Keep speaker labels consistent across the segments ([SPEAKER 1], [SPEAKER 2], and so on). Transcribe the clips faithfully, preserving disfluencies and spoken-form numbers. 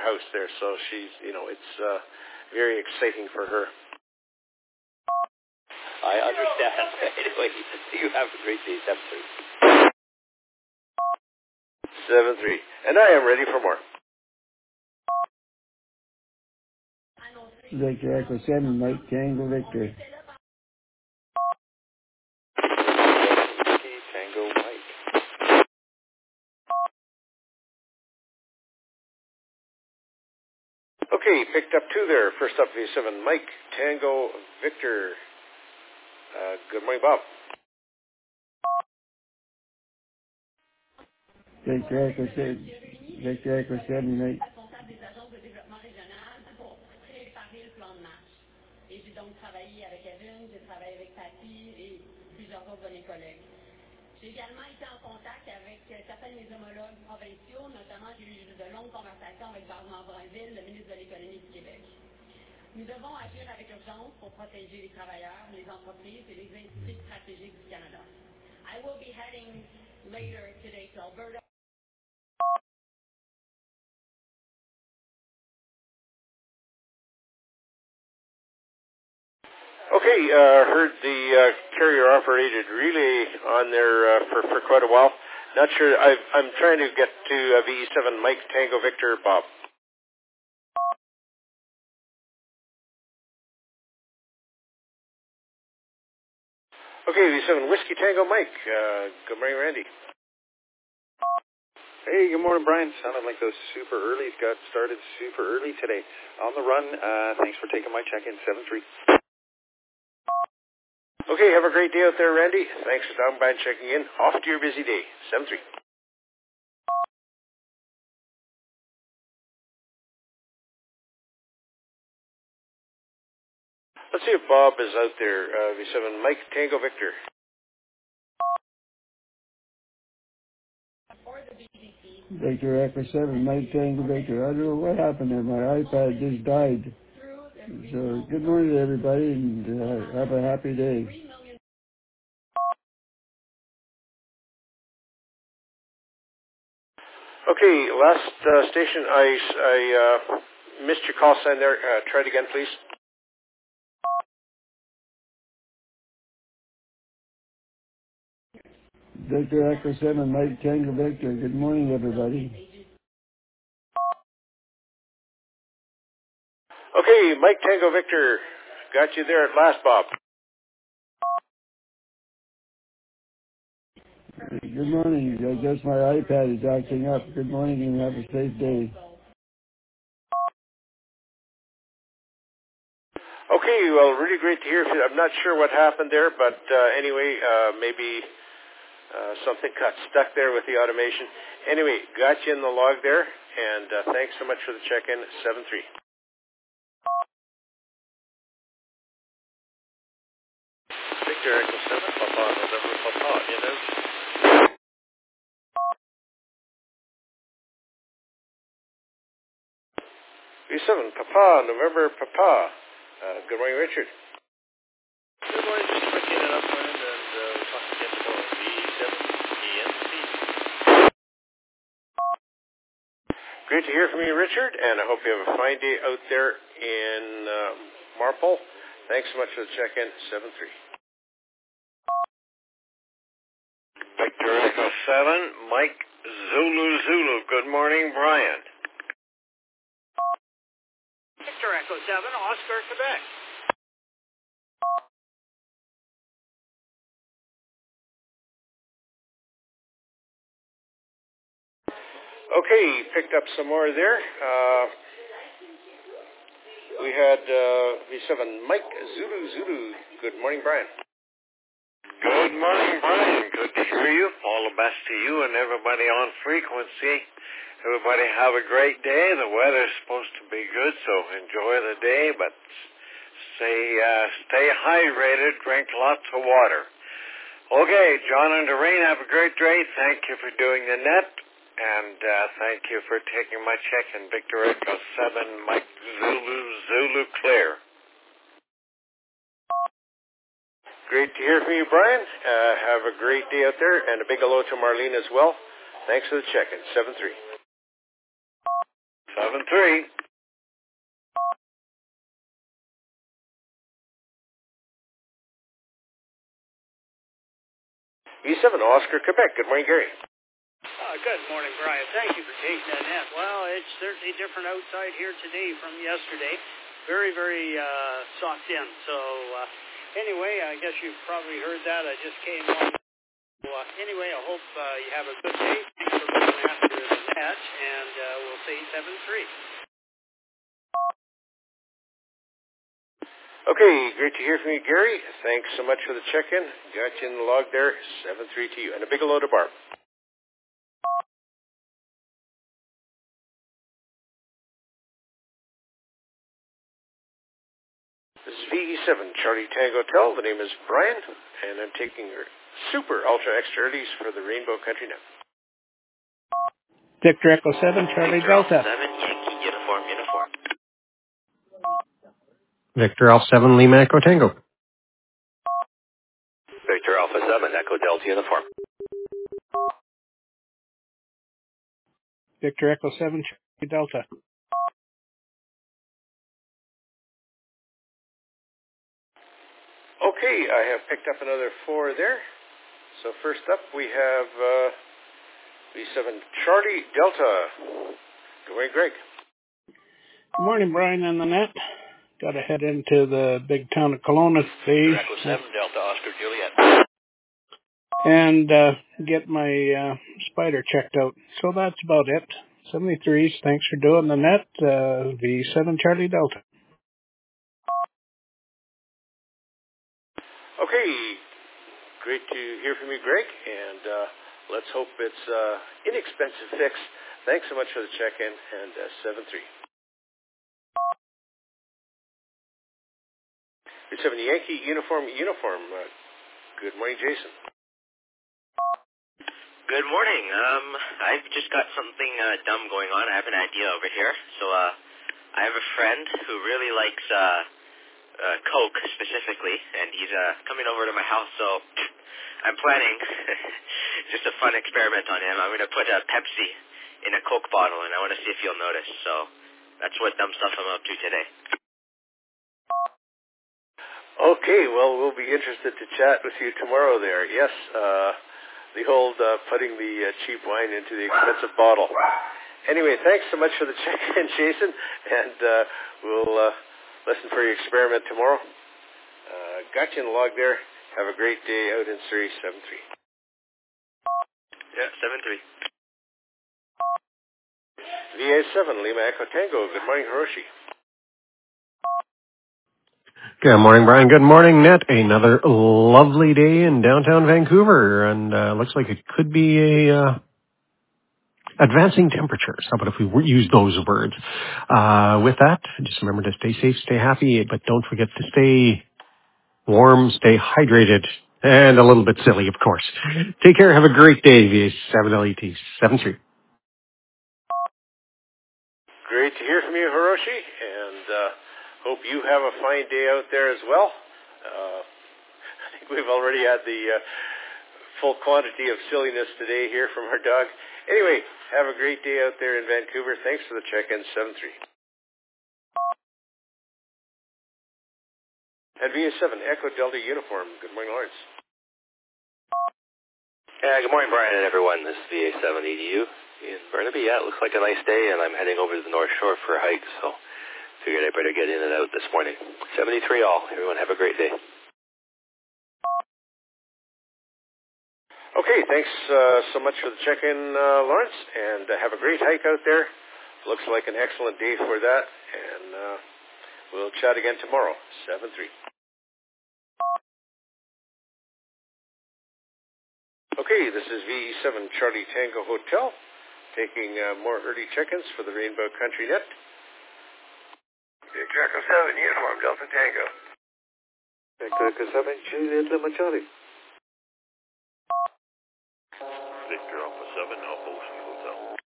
[SPEAKER 1] house there, so she's, you know, it's uh, very exciting for her.
[SPEAKER 2] I understand. Anyway, you have a great day, seven three.
[SPEAKER 1] seven three. And I am ready for more.
[SPEAKER 3] Victor Echo seven, Mike Tango Victor.
[SPEAKER 2] Tango Mike.
[SPEAKER 1] Okay, picked up two there. First up, V seven, Mike Tango Victor. Uh, good morning, Bob.
[SPEAKER 3] Victor Echo seven, Victor Echo seven, Mike.
[SPEAKER 4] J'ai également été en contact avec certains de mes homologues provinciaux, notamment j'ai eu de longues conversations avec Bernard Brinville, le ministre de l'Économie du Québec. Nous devons agir avec urgence pour protéger les travailleurs, les entreprises et les industries stratégiques du Canada. I will be heading later today to Alberta.
[SPEAKER 1] Okay, uh, heard the uh, carrier-operated relay on there uh, for, for quite a while. Not sure, I've, I'm trying to get to uh, V E seven Mike Tango Victor, Bob. Okay, V seven Whiskey Tango Mike. Uh, good morning, Randy.
[SPEAKER 5] Hey, good morning, Brian. Sounded like those super earlies got started super early today. On the run, uh, thanks for taking my check-in, seven three.
[SPEAKER 1] Okay, have a great day out there, Randy. Thanks for stopping by and checking in. Off to your busy day, seven three. Let's see if Bob is out there. Uh, V seven Mike Tango Victor.
[SPEAKER 3] Victor Echo seven, Mike Tango Victor. I don't know what happened there. My iPad just died. So good morning to everybody, and uh, have a happy day.
[SPEAKER 1] Okay, last uh, station, I, I uh, missed your call sign there. Uh, try it again, please.
[SPEAKER 3] Victor Echo seven, Mike Tango Victor. Good morning, everybody.
[SPEAKER 1] Okay, Mike Tango Victor, got you there at last, Bob.
[SPEAKER 3] Good morning. I guess my iPad is acting up. Good morning and have a safe day.
[SPEAKER 1] Okay, well, really great to hear. I'm not sure what happened there, but uh, anyway, uh, maybe uh, something got stuck there with the automation. Anyway, got you in the log there, and uh, thanks so much for the check-in, seven three. Victor Echo seven, Papa, November, Papa, in out. V seven, Papa, November, Papa. Uh, good morning, Richard.
[SPEAKER 2] Good morning, just checking in up, friend, and uh, we'll talk again tomorrow. V seven E N C.
[SPEAKER 1] Great to hear from you, Richard, and I hope you have a fine day out there in uh, Marpole. Thanks so much for the check-in, seven three.
[SPEAKER 6] Victor Echo seven, Mike Zulu Zulu. Good morning, Brian.
[SPEAKER 7] Victor Echo seven, Oscar, Quebec.
[SPEAKER 1] Okay, picked up some more there. Uh, we had uh, V seven Mike Zulu Zulu. Good morning, Brian.
[SPEAKER 6] Good morning, Brian. Good to hear you. All the best to you and everybody on frequency. Everybody have a great day. The weather's supposed to be good, so enjoy the day, but stay, uh, stay hydrated. Drink lots of water. Okay, John and Doreen, have a great day. Thank you for doing the net. And uh, thank you for taking my check in Victor Echo seven, Mike Zulu Zulu Clear.
[SPEAKER 1] Great to hear from you, Brian. Uh, have a great day out there, and a big hello to Marlene as well. Thanks for the check-in, seven three.
[SPEAKER 6] seven three.
[SPEAKER 1] V seven, Oscar, Quebec. Good morning, Gary.
[SPEAKER 7] Uh, good morning, Brian. Thank you for taking that net. Well, it's certainly different outside here today from yesterday. Very, very uh, socked in. So, uh, anyway, I guess you've probably heard that. I just came on. So, uh, anyway, I hope uh, you have a good day. Thanks for looking after the net, and uh, we'll say seven three.
[SPEAKER 1] Okay, great to hear from you, Gary. Thanks so much for the check-in. Got you in the log there, seven three to you. And a big hello to Barb. This is V E seven, Charlie Tango Hotel. The name is Brian, and I'm taking your super ultra extra earlies for the Rainbow Country Net.
[SPEAKER 8] Victor Echo seven, Charlie Delta.
[SPEAKER 2] seven, Yankee, uniform, uniform.
[SPEAKER 9] Victor Alpha seven, Lima Echo Tango.
[SPEAKER 2] Victor Alpha seven, Echo Delta, uniform.
[SPEAKER 8] Victor Echo seven, Charlie Delta.
[SPEAKER 1] Okay, I have picked up another four there. So first up, we have uh, V seven, Charlie Delta. Good morning, Greg.
[SPEAKER 8] Good morning, Brian and the net. Got to head into the big town of Kelowna today.
[SPEAKER 2] Echo seven, Delta, Oscar, Juliet.
[SPEAKER 8] And uh, get my uh, spider checked out. So that's about it. seventy-threes, thanks for doing the net. Uh, V seven, Charlie Delta.
[SPEAKER 1] Okay, great to hear from you, Greg, and uh, let's hope it's uh, inexpensive fix. Thanks so much for the check-in, and uh, seven three. V seven, Yankee, uniform, uniform. Uh, good morning, Jason.
[SPEAKER 2] Good morning. Um, I've just got something uh, dumb going on. I have an idea over here. So, uh, I have a friend who really likes uh, uh, Coke specifically, and he's uh, coming over to my house. So, I'm planning just a fun experiment on him. I'm going to put a Pepsi in a Coke bottle, and I want to see if he'll notice. So, that's what dumb stuff I'm up to today.
[SPEAKER 1] Okay, well, we'll be interested to chat with you tomorrow there. Yes, uh, the old uh, putting the uh, cheap wine into the expensive bottle. Anyway, thanks so much for the check-in, Jason, and uh, we'll uh, listen for your experiment tomorrow. Uh, got you in the log there. Have a great day out in Surrey, seven three.
[SPEAKER 2] Yeah, seven three.
[SPEAKER 1] V A seven, Lima Echo Tango. Good morning, Hiroshi.
[SPEAKER 9] Good morning, Brian. Good morning, Net. Another lovely day in downtown Vancouver, and uh, looks like it could be a uh, advancing temperatures. How about if we use those words? Uh, with that, just remember to stay safe, stay happy, but don't forget to stay warm, stay hydrated, and a little bit silly, of course. Take care. Have a great day, V A seven L E T seven three.
[SPEAKER 1] Great to hear from you, Hiroshi, and uh, hope you have a fine day out there as well. Uh, I think we've already had the uh, full quantity of silliness today here from our dog. Anyway, have a great day out there in Vancouver. Thanks for the check-in, seven three. And V A seven, Echo Delta Uniform. Good morning, Lawrence.
[SPEAKER 10] Yeah, good morning, Brian and everyone. This is V A seven E D U in Burnaby. Yeah, it looks like a nice day, and I'm heading over to the North Shore for a hike, so figured I better get in and out this morning. seventy-three all. Everyone have a great day.
[SPEAKER 1] Okay, thanks uh, so much for the check-in, uh, Lawrence, and uh, have a great hike out there. Looks like an excellent day for that, and uh, we'll chat again tomorrow, seven three. Okay, this is V E seven Charlie Tango Hotel, taking uh, more early check-ins for the Rainbow Country Net.
[SPEAKER 11] Victor Echo seven, uniform, Delta Tango.
[SPEAKER 5] Victor Echo seven, Juliet Lima Charlie.
[SPEAKER 2] Victor Alpha seven, Alpha Ocean Hotel.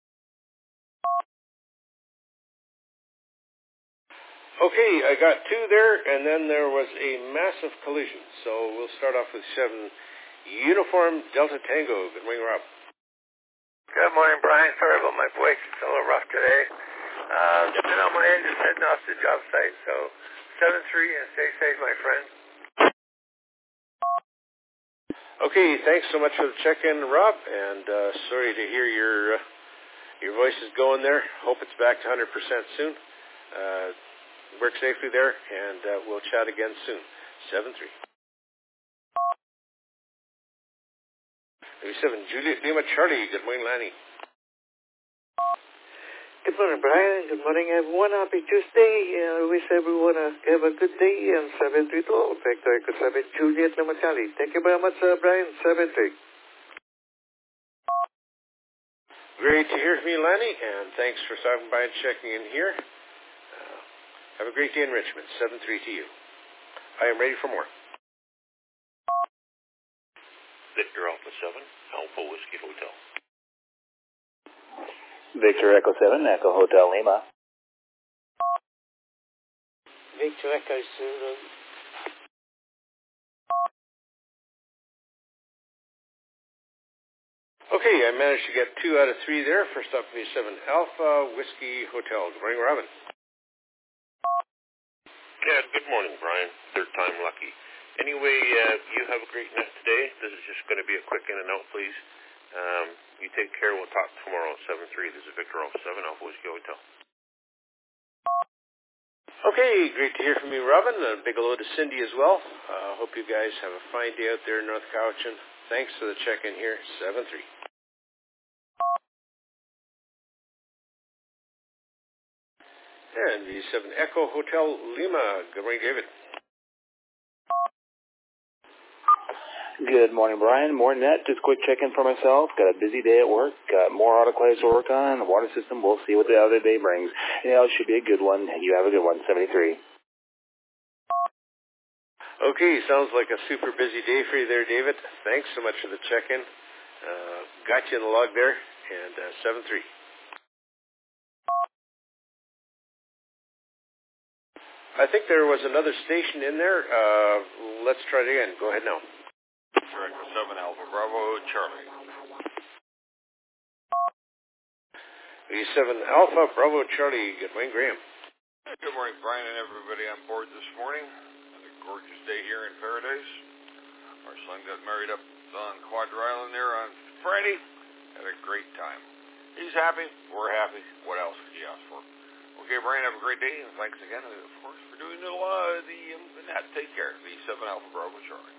[SPEAKER 1] Okay, I got two there, and then there was a massive collision. So we'll start off with seven uniform Delta Tango. Good morning, Rob.
[SPEAKER 11] Good morning, Brian. Sorry about my voice. It's a little rough today. Uh, been on my end, just heading off to the job site. So seven three and stay safe, my friend.
[SPEAKER 1] Okay, thanks so much for the check-in, Rob, and uh, sorry to hear your uh, your voice is going there. Hope it's back to one hundred percent soon. Uh, work safely there, and uh, we'll chat again soon. seven three. seven, Juliet Lima Charlie. Good morning, Lanny.
[SPEAKER 12] Good morning, Brian. Good morning, everyone. Happy Tuesday. I uh, wish everyone uh, have a good day. And seven three twelve, Victor Echo seven, Juliet Lima Charlie. Thank you very much, uh, Brian. seven three.
[SPEAKER 1] Great to hear from you, Lanny, and thanks for stopping by and checking in here. Uh, have a great day in Richmond. seven three to you. I am ready for more.
[SPEAKER 13] Victor Alpha seven, Alpha Whiskey Hotel.
[SPEAKER 14] Victor Echo seven, Echo Hotel Lima.
[SPEAKER 15] Victor Echo Zulu.
[SPEAKER 1] Okay, I managed to get two out of three there. First up, V seven Alpha Whiskey Hotel. Good morning, Robin.
[SPEAKER 13] Yeah, good morning, Brian. Third time lucky. Anyway, uh, you have a great night today. This is just going to be a quick in and out, please. Um, you take care. We'll talk tomorrow at seven three. This is Victor Alpha seven, Alpha Whiskey Hotel.
[SPEAKER 1] Okay, great to hear from you, Robin. A big hello to Cindy as well. Uh, hope you guys have a fine day out there in North Cowichan. Thanks for the check-in here, seven three. And V seven Echo Hotel Lima. Good morning, David.
[SPEAKER 14] Good morning, Brian. Morning, Net. Just a quick check-in for myself. Got a busy day at work. Got more autoclaves to work on. The water system, we'll see what the other day brings. You know, it should be a good one. You have a good one, seventy-three.
[SPEAKER 1] Okay, sounds like a super busy day for you there, David. Thanks so much for the check-in. Uh, got you in the log there, and uh, seven three. I think there was another station in there. Uh, let's try it again. Go ahead now.
[SPEAKER 16] Echo seven Alpha Bravo Charlie.
[SPEAKER 1] V seven Alpha Bravo Charlie. Good morning, Graham.
[SPEAKER 16] Good morning, Brian, and everybody on board this morning. Had a gorgeous day here in Paradise. Our son got married up on Quadra Island there on Friday. Had a great time. He's happy. We're happy. What else could you ask for? Okay, Brian, have a great day, and thanks again, of course, for doing the, uh, the, um, the net. Take care. V seven Alpha Bravo Charlie.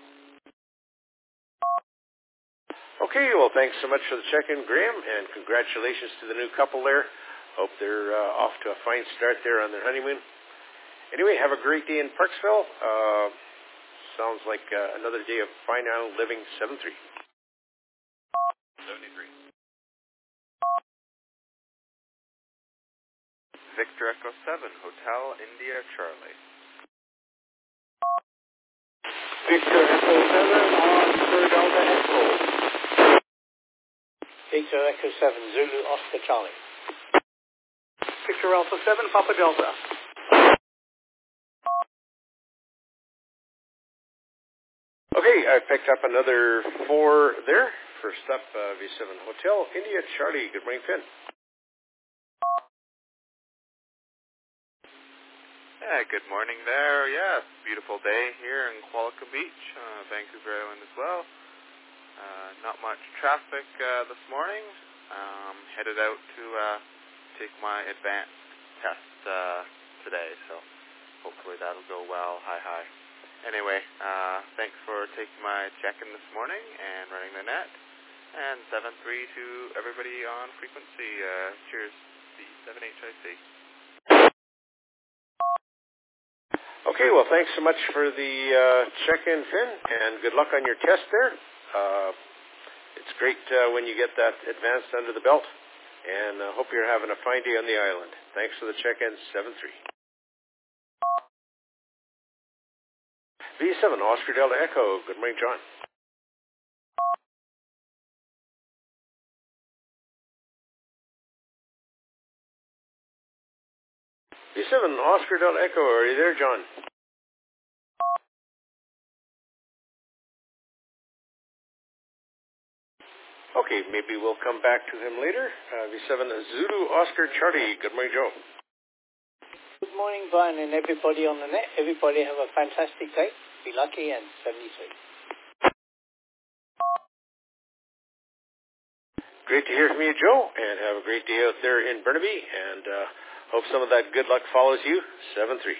[SPEAKER 1] Okay, well, thanks so much for the check-in, Graham, and congratulations to the new couple there. Hope they're uh, off to a fine start there on their honeymoon. Anyway, have a great day in Parksville. Uh, sounds like uh, another day of fine island living, seven three.
[SPEAKER 16] seventy-three.
[SPEAKER 17] Victor Echo seven, Hotel India Charlie.
[SPEAKER 15] Victor Echo seven on Oscar Delta Echo. Victor Echo seven, Zulu Oscar Charlie.
[SPEAKER 7] Victor Alpha seven, Papa Delta.
[SPEAKER 1] Okay, I picked up another four there. First up, uh, V seven Hotel India Charlie. Good morning, Finn.
[SPEAKER 17] Yeah, good morning there. Yeah, beautiful day here in Qualicum Beach, uh, Vancouver Island as well. Uh, not much traffic uh, this morning. Um, headed out to uh, take my advanced test uh, today, so hopefully that'll go well. Hi, hi. Anyway, uh, thanks for taking my check-in this morning and running the net. And seven three to everybody on frequency. Uh, cheers, the seven H I C.
[SPEAKER 1] Okay, well, thanks so much for the uh, check-in, Finn, and good luck on your test there. Uh, it's great uh, when you get that advanced under the belt, and I uh, hope you're having a fine day on the island. Thanks for the check-in, seven three. V seven, Oscar Delta Echo. Good morning, John. V seven, Oscar Delta Echo. Are you there, John? Okay, maybe we'll come back to him later. Uh, V seven, Zulu Oscar Charlie. Good morning, Joe.
[SPEAKER 18] morning, Brian, and everybody on the net. Everybody have a fantastic day. Be lucky, and seventy-three.
[SPEAKER 1] Great to hear from you, Joe, and have a great day out there in Burnaby, and uh, hope some of that good luck follows you. seven three.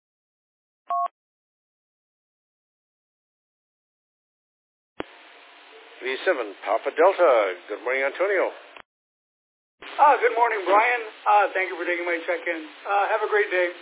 [SPEAKER 1] V seven, Papa Delta. Good morning, Antonio.
[SPEAKER 15] Ah, good morning, Brian. Uh, thank you for taking my check-in. Uh, have a great day.